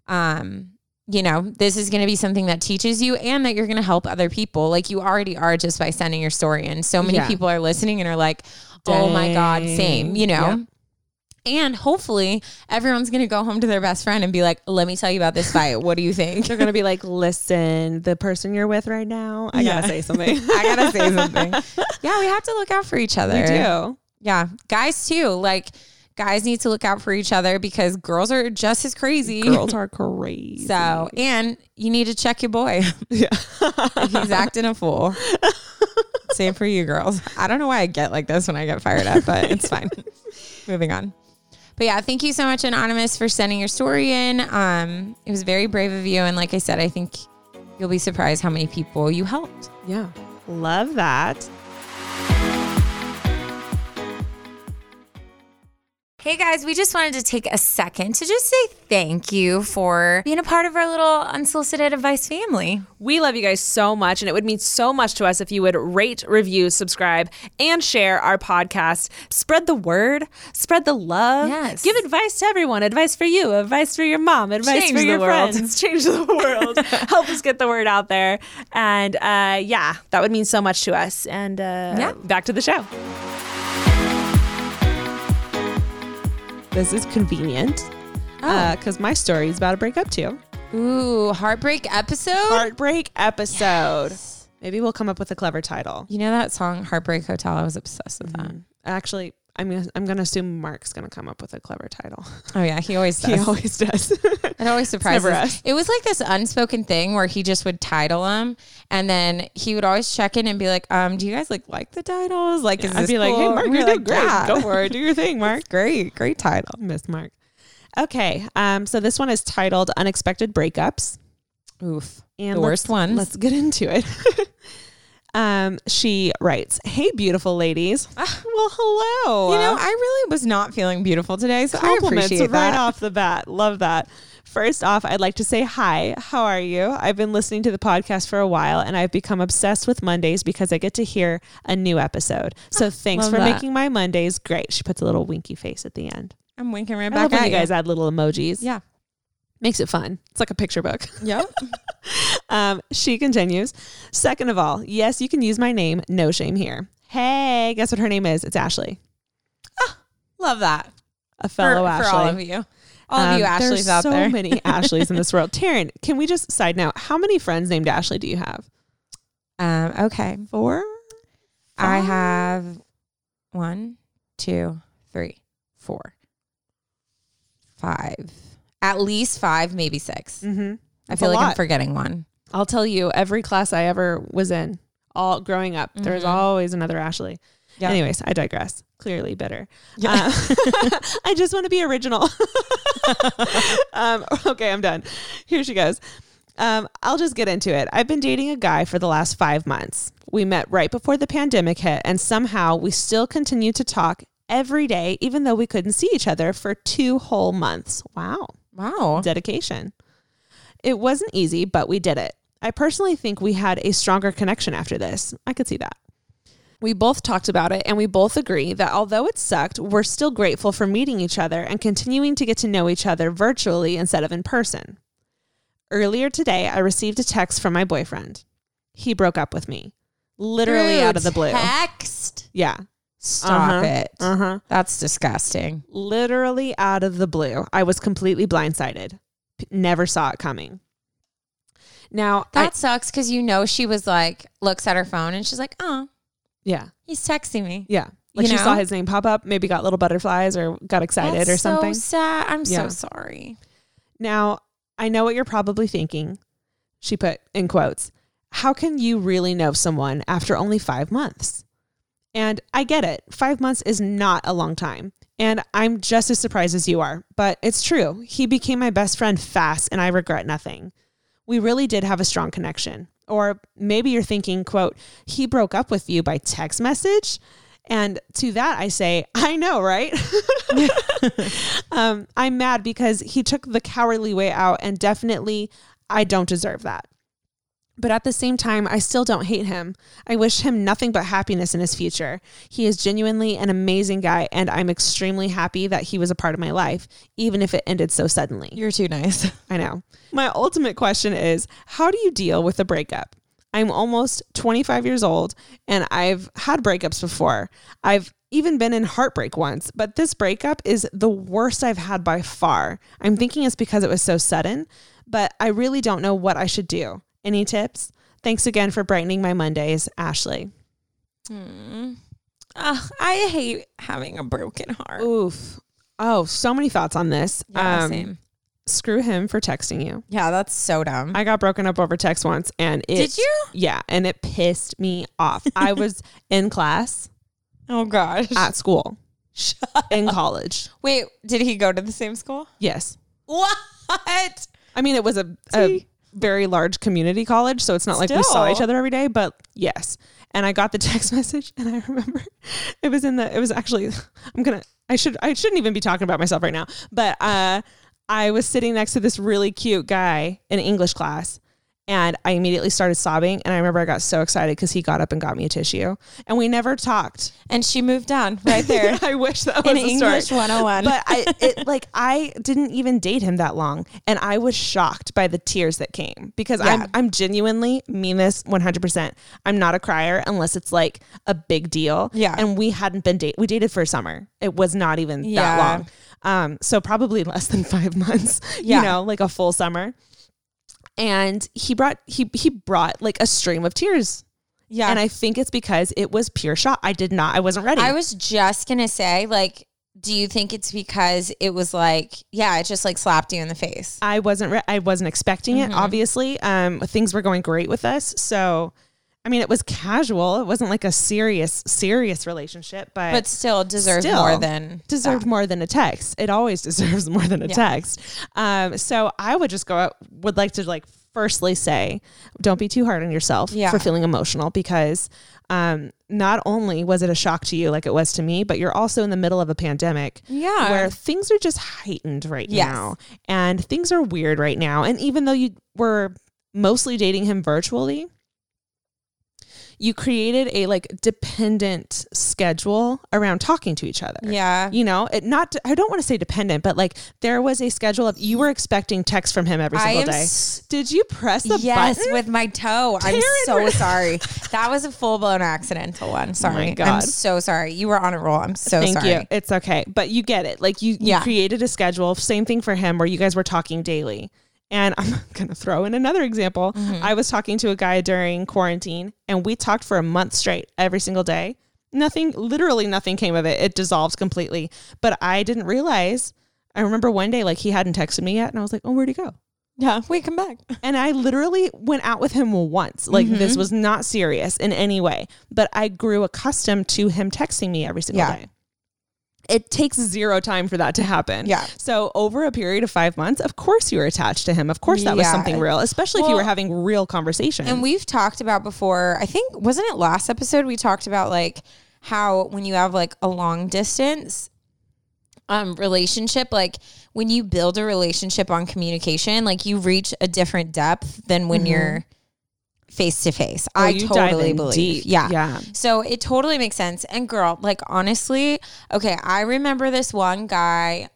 you know, this is going to be something that teaches you and that you're going to help other people. Like you already are just by sending your story in. So many people are listening and are like, oh my God, same, you know? Yep. And hopefully everyone's going to go home to their best friend and be like, let me tell you about this fight. What do you think? They're going to be like, listen, the person you're with right now, I got to say something. I got to say something. Yeah, we have to look out for each other. We do. Yeah. Guys too. Like guys need to look out for each other because girls are just as crazy. Girls are crazy. So, and you need to check your boy. Yeah. If he's acting a fool. Same for you girls. I don't know why I get like this when I get fired up, but it's fine. Moving on. But yeah, thank you so much, Anonymous, for sending your story in. It was very brave of you. And like I said, I think you'll be surprised how many people you helped. Yeah. Love that. Hey guys, we just wanted to take a second to just say thank you for being a part of our little Unsolicited Advice family. We love you guys so much, and it would mean so much to us if you would rate, review, subscribe, and share our podcast. Spread the word, spread the love. Yes. Give advice to everyone. Advice for you, advice for your mom, advice for your friends. Change the world. Help us get the word out there. And yeah, that would mean so much to us. And back to the show. This is convenient because my story is about to break up too. Ooh, heartbreak episode? Heartbreak episode. Yes. Maybe we'll come up with a clever title. You know that song, Heartbreak Hotel? I was obsessed with that. Actually, I'm gonna assume Mark's gonna come up with a clever title. Oh yeah, he always does. He always does. It always surprises us. It was like this unspoken thing where he just would title them, and then he would always check in and be like, "Do you guys like the titles? Like, is this I'd be like, cool?" "Hey, Mark, you're like, great. Yeah. Go for it. Do your thing, Mark. Great title, Miss Mark." Okay, so this one is titled "Unexpected Breakups." Oof, and the worst one. Let's get into it. She writes, "Hey, beautiful ladies." Well, hello. You know, I really was not feeling beautiful today, so compliments I appreciate right that. off the bat. Love that. First off, I'd like to say hi. How are you? I've been listening to the podcast for a while, and I've become obsessed with Mondays because I get to hear a new episode. So thanks for making my Mondays great. She puts a little winky face at the end. I'm winking right I back love when at you guys add little emojis. Yeah. Makes it fun. It's like a picture book. Yep. She continues. Second of all, yes, you can use my name. No shame here. Hey, guess what her name is? It's Ashley. Love that. A fellow Ashley. For all of you. All of you Ashleys out there. There's so many Ashleys in this world. Taryn, can we just side note, how many friends named Ashley do you have? Okay. 4? 5? I have 1, 2, 3, 4, 5. At least 5, maybe 6. Mm-hmm. I feel like I'm forgetting one. I'll tell you, every class I ever was in, all growing up, there was always another Ashley. Yep. Anyways, I digress. Clearly bitter. Yeah. I just want to be original. Okay, I'm done. Here she goes. I'll just get into it. I've been dating a guy for the last 5 months. We met right before the pandemic hit, and somehow we still continue to talk every day, even though we couldn't see each other for 2 whole months. Wow. Wow. Dedication. It wasn't easy, but we did it. I personally think we had a stronger connection after this. I could see that. We both talked about it and we both agree that although it sucked, we're still grateful for meeting each other and continuing to get to know each other virtually instead of in person. Earlier today, I received a text from my boyfriend. He broke up with me. Literally out of the blue. Text? Yeah. Stop it. That's disgusting. Literally out of the blue. I was completely blindsided. Never saw it coming. Now, that sucks because you know she was like, looks at her phone and she's like, oh, yeah, he's texting me. Yeah. Like she saw his name pop up, maybe got little butterflies or got excited That's or something. So sad. I'm so sorry. Now, I know what you're probably thinking. She put in quotes, how can you really know someone after only 5 months? And I get it. 5 months is not a long time. And I'm just as surprised as you are. But it's true. He became my best friend fast and I regret nothing. We really did have a strong connection. Or maybe you're thinking, quote, he broke up with you by text message. And to that, I say, I know, right? I'm mad because he took the cowardly way out and definitely I don't deserve that. But at the same time, I still don't hate him. I wish him nothing but happiness in his future. He is genuinely an amazing guy, and I'm extremely happy that he was a part of my life, even if it ended so suddenly. You're too nice. I know. My ultimate question is, how do you deal with a breakup? I'm almost 25 years old, and I've had breakups before. I've even been in heartbreak once, but this breakup is the worst I've had by far. I'm thinking it's because it was so sudden, but I really don't know what I should do. Any tips? Thanks again for brightening my Mondays, Ashley. I hate having a broken heart. Oof. Oh, so many thoughts on this. Yeah, same. Screw him for texting you. Yeah, that's so dumb. I got broken up over text once and Did you? Yeah, and it pissed me off. I was in class. Oh gosh. At school. In college. Wait, did he go to the same school? Yes. What? I mean, it was a very large community college, so it's not like we saw each other every day, but yes. And I got the text message and I remember it was actually, I shouldn't even be talking about myself right now, but I was sitting next to this really cute guy in English class and I immediately started sobbing. And I remember I got so excited because he got up and got me a tissue and we never talked. And she moved on right there. I wish that was in English 101. But I didn't even date him that long. And I was shocked by the tears that came because I'm genuinely mean this 100%. I'm not a crier unless it's like a big deal. Yeah. And we hadn't been we dated for a summer. It was not even that long. So probably less than 5 months, like a full summer. And he brought like a stream of tears. Yeah. And I think it's because it was pure shock. I wasn't ready. I was just going to say, like, do you think it's because it was like, it just like slapped you in the face? I wasn't expecting it, obviously. Things were going great with us. So, I mean, it was casual. It wasn't like a serious relationship, but still deserved more than a text. It always deserves more than a text. So I would like to firstly say, don't be too hard on yourself for feeling emotional because not only was it a shock to you like it was to me, but you're also in the middle of a pandemic where things are just heightened right now and things are weird right now. And even though you were mostly dating him virtually, you created a dependent schedule around talking to each other. Yeah. I don't want to say dependent, but there was a schedule of you were expecting texts from him every single day. Did you press the button? Yes, with my toe. I'm so sorry. That was a full-blown accidental one. Sorry. Oh my God. I'm so sorry. You were on a roll. I'm so sorry. Thank you. It's okay. But you get it. You created a schedule. Same thing for him where you guys were talking daily. And I'm going to throw in another example. I was talking to a guy during quarantine and we talked for a month straight every single day. Literally nothing came of it. It dissolved completely. But I didn't realize, I remember one day, he hadn't texted me yet. And I was like, oh, where'd he go? Yeah, wait, come back. And I literally went out with him once. This was not serious in any way. But I grew accustomed to him texting me every single day. It takes zero time for that to happen. Yeah. So over a period of 5 months, of course you were attached to him. Of course that was something real, especially if you were having real conversation. And we've talked about before, I think, wasn't it last episode? We talked about how when you have a long distance relationship, when you build a relationship on communication, you reach a different depth than when you're face to face. Oh, I you dive totally in believe. deep. Yeah. Yeah. So it totally makes sense. And girl, like honestly, okay, I remember this one guy,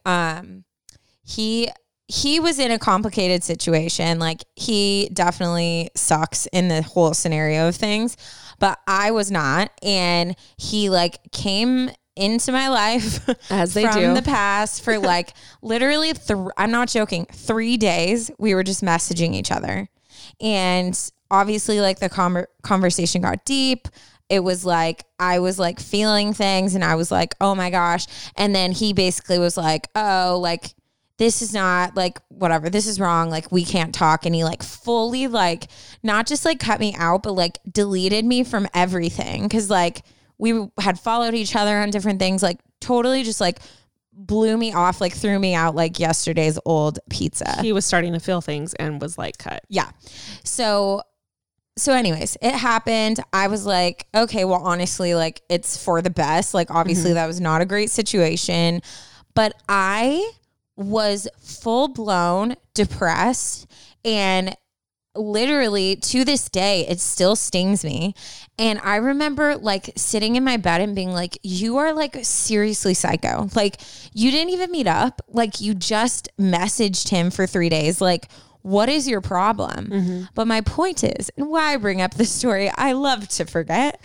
he was in a complicated situation. Like he definitely sucks in the whole scenario of things, but I was not. And he like came into my life as they from do the past for like literally I'm not joking, 3 days. We were just messaging each other. And obviously like the conversation got deep. It was like, I was like feeling things and I was like, oh my gosh. And then he basically was like, oh, like, this is not like, whatever, this is wrong. Like we can't talk. And he like fully like, not just like cut me out, but like deleted me from everything. Cause like we had followed each other on different things, like totally just like blew me off, like threw me out like yesterday's old pizza. He was starting to feel things and was like cut. Yeah. So anyways, it happened. I was like, okay, well, honestly, like it's for the best. Like obviously that was not a great situation, but I was full blown depressed, and literally to this day, it still stings me. And I remember like sitting in my bed and being like, you are like seriously psycho. Like you didn't even meet up. Like you just messaged him for 3 days. Like, what is your problem? But my point is, and why I bring up this story, I love to forget.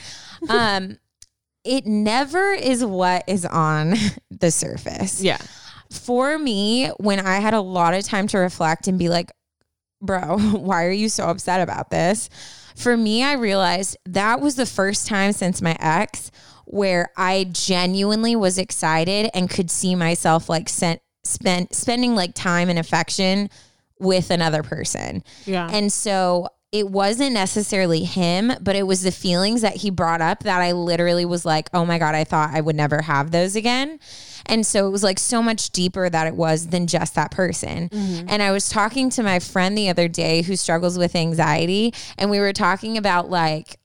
It never is what is on the surface. Yeah. For me, when I had a lot of time to reflect and be like, bro, why are you so upset about this? For me, I realized that was the first time since my ex where I genuinely was excited and could see myself like spending like time and affection with another person. Yeah. And so it wasn't necessarily him, but it was the feelings that he brought up that I literally was like, oh my God, I thought I would never have those again. And so it was like so much deeper that it was than just that person. And I was talking to my friend the other day who struggles with anxiety, and we were talking about like,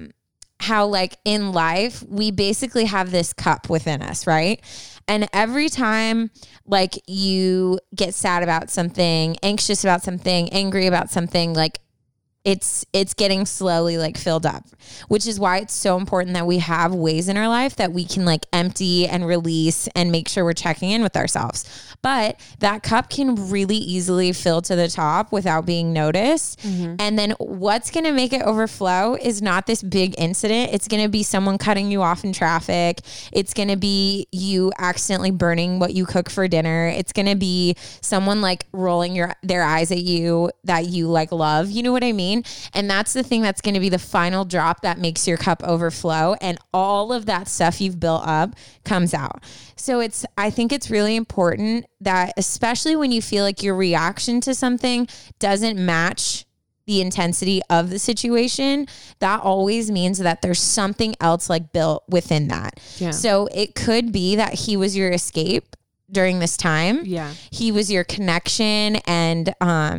how like in life, we basically have this cup within us, right? And every time like you get sad about something, anxious about something, angry about something, like it's getting slowly like filled up, which is why it's so important that we have ways in our life that we can like empty and release and make sure we're checking in with ourselves. But that cup can really easily fill to the top without being noticed. And then what's going to make it overflow is not this big incident. It's going to be someone cutting you off in traffic. It's going to be you accidentally burning what you cook for dinner. It's going to be someone like rolling their eyes at you that you like love. You know what I mean? And that's the thing that's going to be the final drop that makes your cup overflow, and all of that stuff you've built up comes out. So I think it's really important that, especially when you feel like your reaction to something doesn't match the intensity of the situation, that always means that there's something else like built within that. Yeah. So it could be that he was your escape during this time. Yeah. He was your connection and,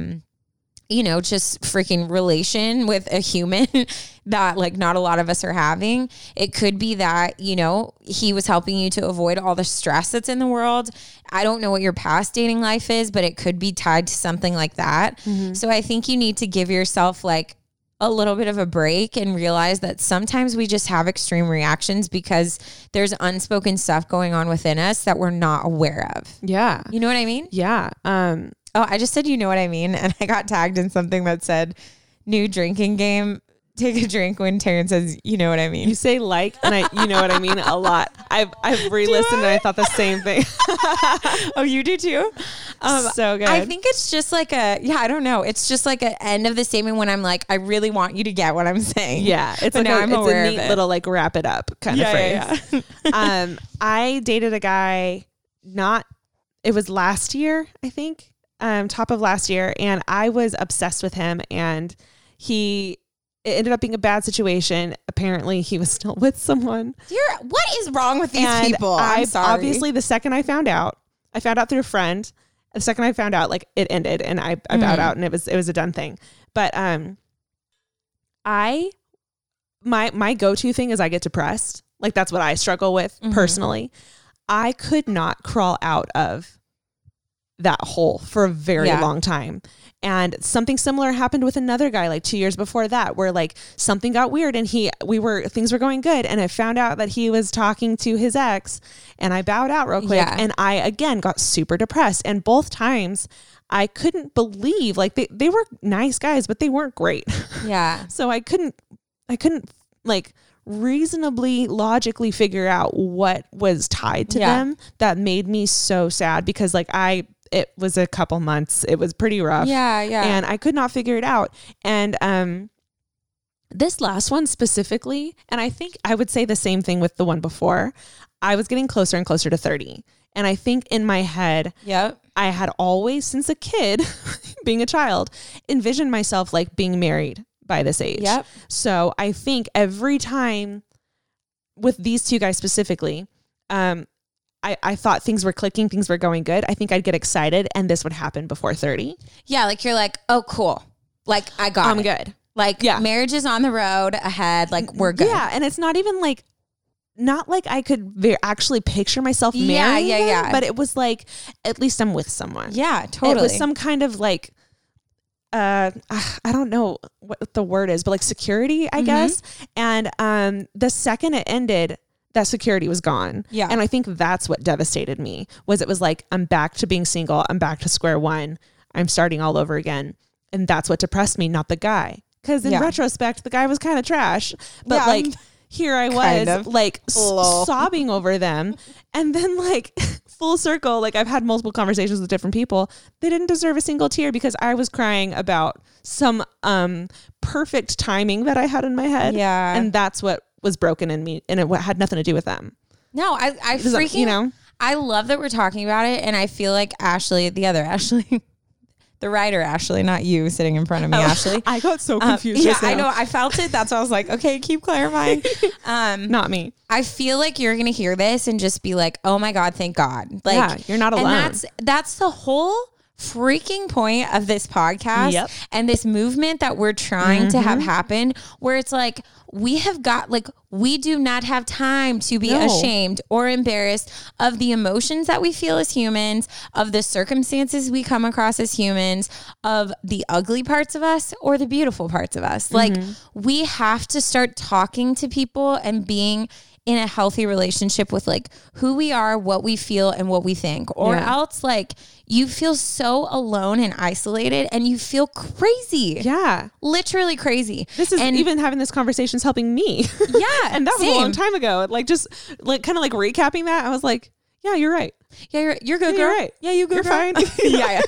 you know, just freaking relation with a human that like not a lot of us are having. It could be that, you know, he was helping you to avoid all the stress that's in the world. I don't know what your past dating life is, but it could be tied to something like that. So I think you need to give yourself like a little bit of a break and realize that sometimes we just have extreme reactions because there's unspoken stuff going on within us that we're not aware of. Yeah. You know what I mean? Yeah. Oh, I just said, you know what I mean? And I got tagged in something that said, new drinking game, take a drink when Taryn says, you know what I mean. You say like, and you know what I mean a lot. I've re-listened and I thought the same thing. Oh, you do too? So good. I think it's just like I don't know. It's just like an end of the statement when I'm like, I really want you to get what I'm saying. Yeah. It's like I'm aware a neat little like wrap it up kind of phrase. Yeah. I dated a guy it was last year, I think. Top of last year, and I was obsessed with him, and it ended up being a bad situation. Apparently he was still with someone. What is wrong with these people? I'm sorry. Obviously the second I found out through a friend. The second I found out, like, it ended, and I bowed out, and it was a done thing. But my go-to thing is I get depressed. Like, that's what I struggle with personally. I could not crawl out of that hole for a very long time. And something similar happened with another guy like 2 years before that, where like something got weird and things were going good. And I found out that he was talking to his ex, and I bowed out real quick. And I, again, got super depressed. And both times I couldn't believe, like they were nice guys, but they weren't great. Yeah. So I couldn't like reasonably logically figure out what was tied to them that made me so sad, because like it was a couple months. It was pretty rough. Yeah. And I could not figure it out. And this last one specifically, and I think I would say the same thing with the one before, I was getting closer and closer to 30. And I think in my head, I had always, since a kid, being a child, envisioned myself like being married by this age. So I think every time with these two guys specifically, I thought things were clicking, things were going good. I think I'd get excited and this would happen before 30. Yeah. Like you're like, oh, cool. Like I got I'm it. good. Like marriage is on the road ahead. Like we're good. Yeah. And it's not even like, not like I could actually picture myself marrying them, but it was like, at least I'm with someone. Yeah, totally. It was some kind of like, I don't know what the word is, but like security, I guess. And the second it ended, that security was gone. Yeah. And I think that's what devastated me, was it was like, I'm back to being single. I'm back to square one. I'm starting all over again. And that's what depressed me, not the guy. Because in retrospect, the guy was kind of trash. But like, here I was like sobbing over them. And then like full circle, like I've had multiple conversations with different people. They didn't deserve a single tear because I was crying about some perfect timing that I had in my head. Yeah. And that's what was broken in me, and it had nothing to do with them. No, I freaking, I love that we're talking about it. And I feel like Ashley, the other Ashley, the writer Ashley, not you sitting in front of me, Ashley. I got so confused. Yeah, I know. I felt it. That's why I was like, okay, keep clarifying. Not me. I feel like you're going to hear this and just be like, oh my God, thank God. Like, you're not alone. And that's the whole freaking point of this podcast and this movement that we're trying to have happen, where it's like, we do not have time to be ashamed or embarrassed of the emotions that we feel as humans, of the circumstances we come across as humans, of the ugly parts of us or the beautiful parts of us. Like, we have to start talking to people and being in a healthy relationship with like who we are, what we feel, and what we think, or else like you feel so alone and isolated and you feel crazy. Yeah. Literally crazy. This is, and even having this conversation is helping me. Yeah. And that was a long time ago. Like, just like kind of like recapping that, I was like, yeah, you're right. Yeah, you're good, girl. You're right. Yeah, you good, you're girl. Fine. Yeah.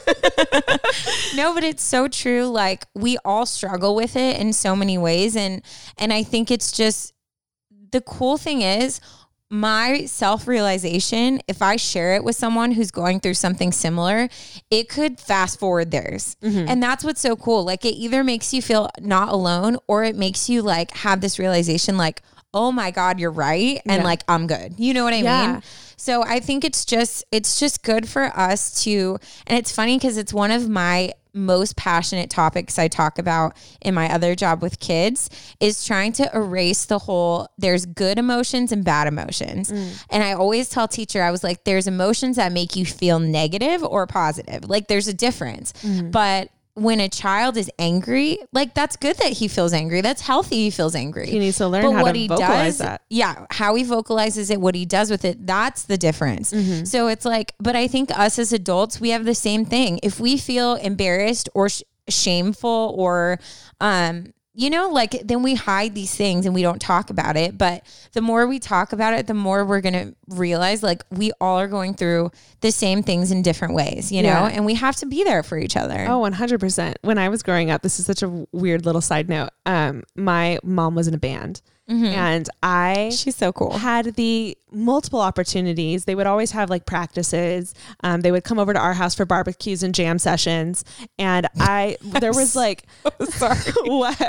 No, but it's so true. Like, we all struggle with it in so many ways. And I think it's just, the cool thing is, my self-realization, if I share it with someone who's going through something similar, it could fast forward theirs. And that's what's so cool. Like, it either makes you feel not alone, or it makes you like have this realization like, oh my God, you're right. And like, I'm good. You know what I mean? So I think it's just good for us to, and it's funny because it's one of my most passionate topics I talk about in my other job with kids, is trying to erase the whole, there's good emotions and bad emotions. And I always tell teacher, I was like, there's emotions that make you feel negative or positive. Like, there's a difference. But when a child is angry, like, that's good that he feels angry. That's healthy. He feels angry. He needs to learn how to vocalize that. Yeah. How he vocalizes it, what he does with it, that's the difference. So it's like, but I think us as adults, we have the same thing. If we feel embarrassed or shameful or, you know, like, then we hide these things and we don't talk about it. But the more we talk about it, the more we're going to realize like we all are going through the same things in different ways, you know, and we have to be there for each other. Oh, 100%. When I was growing up, this is such a weird little side note. My mom was in a band. And she's so cool. Had the multiple opportunities. They would always have like practices. They would come over to our house for barbecues and jam sessions. And there was like, sorry. What?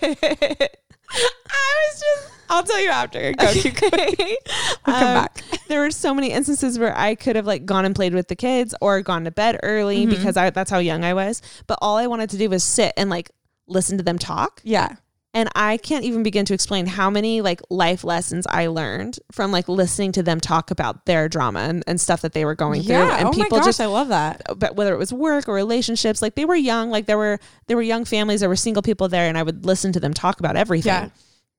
I'll tell you after. Go, keep going. We'll come back. There were so many instances where I could have like gone and played with the kids or gone to bed early because that's how young I was. But all I wanted to do was sit and like listen to them talk. Yeah. And I can't even begin to explain how many like life lessons I learned from like listening to them talk about their drama and stuff that they were going through. And oh people my gosh, just, I love that. but whether it was work or relationships, like they were young, like there were young families, there were single people there, and I would listen to them talk about everything.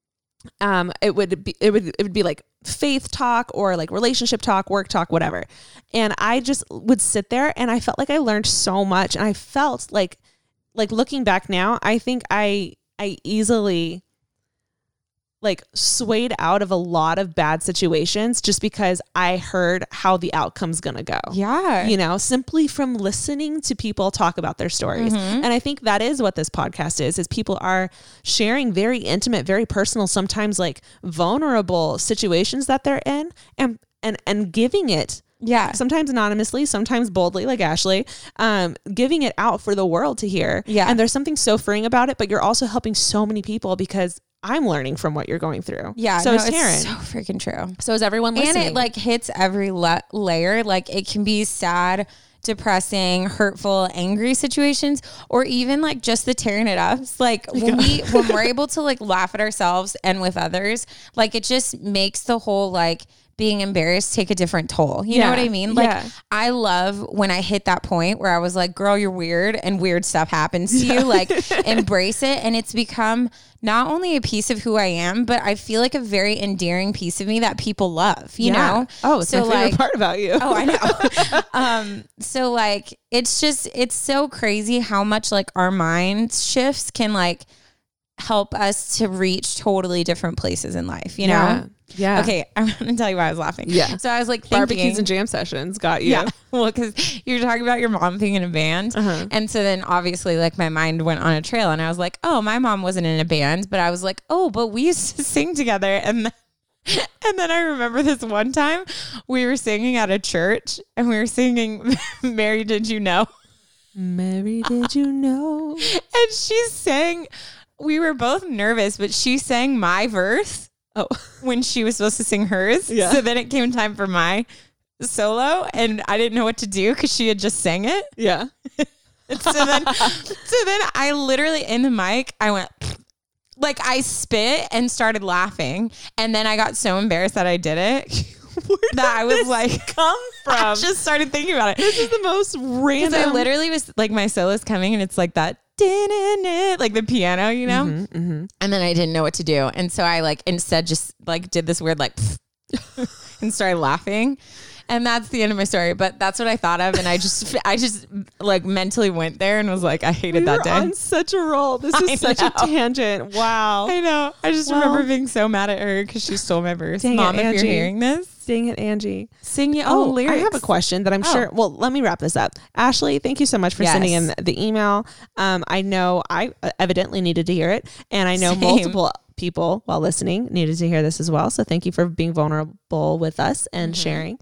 Yeah. It would be like faith talk or like relationship talk, work talk, whatever. And I just would sit there and I felt like I learned so much. And I felt like looking back now, I think I easily like swayed out of a lot of bad situations just because I heard how the outcome's going to go. Yeah. You know, simply from listening to people talk about their stories. And I think that is what this podcast is people are sharing very intimate, very personal, sometimes like vulnerable situations that they're in and giving it. Yeah. Sometimes anonymously, sometimes boldly, like Ashley, giving it out for the world to hear. Yeah. And there's something so freeing about it, but you're also helping so many people because I'm learning from what you're going through. Yeah. So is Taryn. It's so freaking true. So is everyone listening. And it like hits every layer. Like it can be sad, depressing, hurtful, angry situations, or even like just the tearing it ups. Like when we're able to like laugh at ourselves and with others, like it just makes the whole like being embarrassed take a different toll. You know what I mean? Like I love when I hit that point where I was like, girl, you're weird and weird stuff happens to you. Like embrace it. And it's become not only a piece of who I am, but I feel like a very endearing piece of me that people love, you know? Oh, it's so my favorite part about you. Oh, I know. So like, it's so crazy how much like our mind shifts can like help us to reach totally different places in life, you know? Yeah. Okay, I'm going to tell you why I was laughing. Yeah. So I was like thinking, barbecues and jam sessions got you. Yeah. Well, because you're talking about your mom being in a band. And so then obviously like my mind went on a trail and I was like, oh, my mom wasn't in a band, but I was like, oh, but we used to sing together. And then I remember this one time we were singing at a church and we were singing Mary, Did You Know? Mary, did you know? And she sang, we were both nervous, but she sang my verse. Oh, when she was supposed to sing hers. Yeah. So then it came time for my solo and I didn't know what to do because she had just sang it. Yeah. so then I literally in the mic, I went like I spit and started laughing. And then I got so embarrassed that I did it. That I was like, come from? I just started thinking about it. This is the most random. I literally was like, my solo's coming and it's like that. Like the piano, you know? And then I didn't know what to do. And so I like instead just like did this weird like and started laughing. And that's the end of my story. But that's what I thought of. And I just like mentally went there and was like, I hated that day. On such a roll. This is such a tangent. Wow. I know. I just remember being so mad at her because she stole my verse. Mom, if you're hearing this. Dang it, Angie. Sing your own lyrics. I have a question that I'm sure. Well, let me wrap this up. Ashley, thank you so much for sending in the email. I know I evidently needed to hear it. And I know multiple people while listening needed to hear this as well. So thank you for being vulnerable with us and sharing.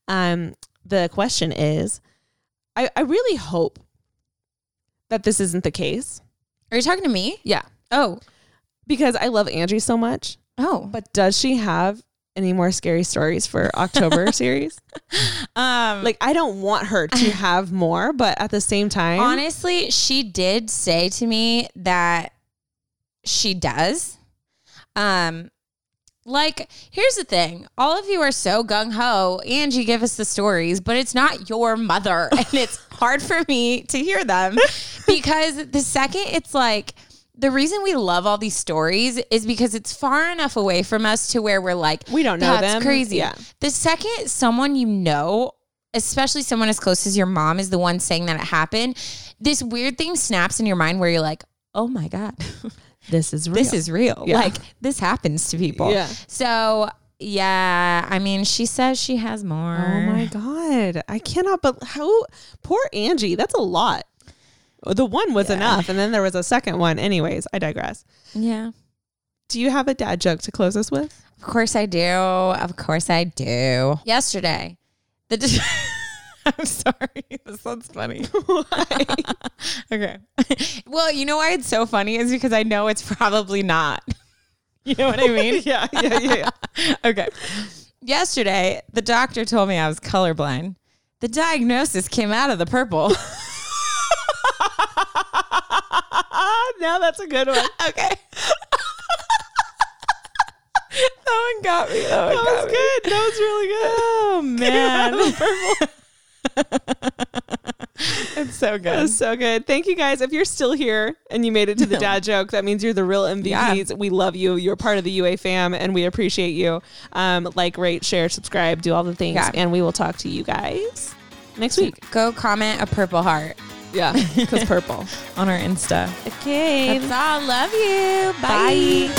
The question is, I really hope that this isn't the case. Are you talking to me? Yeah. Oh. Because I love Angie so much. Oh. But does she have any more scary stories for October series? Like I don't want her to have more, but at the same time, honestly, she did say to me that she does. Like, here's the thing. All of you are so gung-ho. Angie, give us the stories, but it's not your mother. And it's hard for me to hear them because the second it's like, the reason we love all these stories is because it's far enough away from us to where we're like, we don't know them. That's crazy. Yeah. The second someone you know, especially someone as close as your mom is the one saying that it happened, this weird thing snaps in your mind where you're like, oh my God. This is real. This is real. Yeah. Like this happens to people. Yeah. So yeah, I mean, she says she has more. Oh my God. I cannot, but how poor Angie. That's a lot. The one was enough. And then there was a second one. Anyways, I digress. Yeah. Do you have a dad joke to close us with? Of course I do. Of course I do. Yesterday, I'm sorry. This sounds funny. Why? Okay. Well, you know why it's so funny is because I know it's probably not. You know what I mean? Yeah. Okay. Yesterday, the doctor told me I was colorblind. The diagnosis came out of the purple. Now that's a good one. Okay. got me. That was good. That was really good. Oh man. It's so good. It's so good. Thank you guys. If you're still here and you made it to the dad joke, that means you're the real MVPs. Yeah. We love you. You're part of the UA fam and we appreciate you. Like, rate, share, subscribe, do all the things. Yeah. And we will talk to you guys next week. Go comment a purple heart. Yeah, because purple. On our Insta. Okay. That's all. Love you. Bye.